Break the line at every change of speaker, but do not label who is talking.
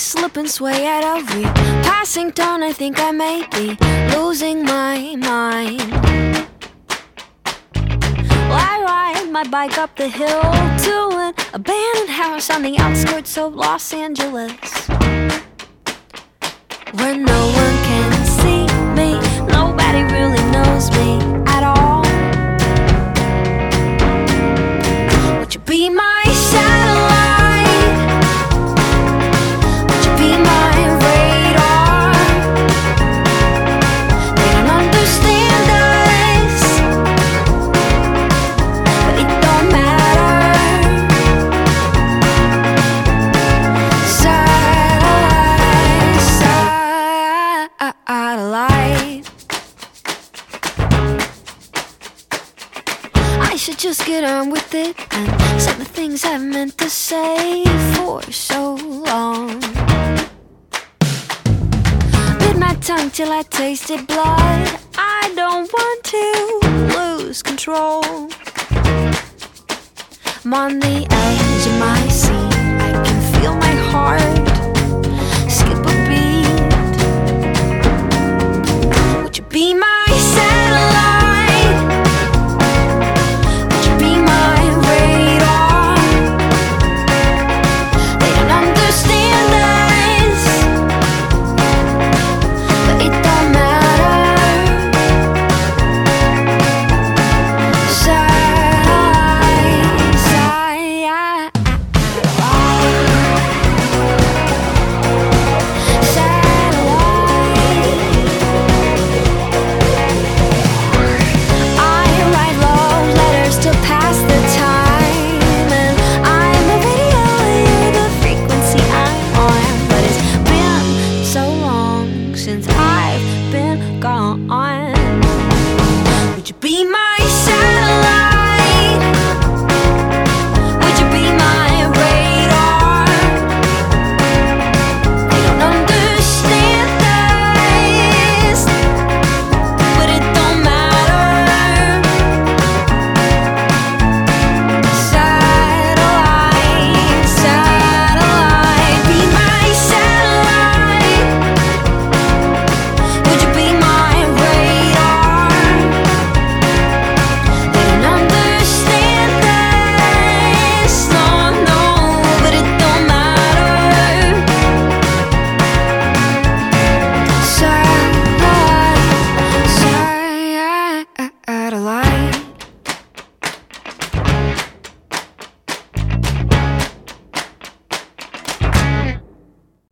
slip and sway at every passing turn. I think I may be losing my mind. Well, I ride my bike up the hill to an abandoned house on the outskirts of Los Angeles, where no one can see me, nobody really knows me at all. Would you be my satellite? Would you be my radar? They don't understand us, but it don't matter. Satellite. I should just get on with it and say the things I've meant to say for so long. Bit my tongue till I tasted blood. I don't want to lose control. I'm on the edge of my seat. I can feel my heart skip a beat. Would you be my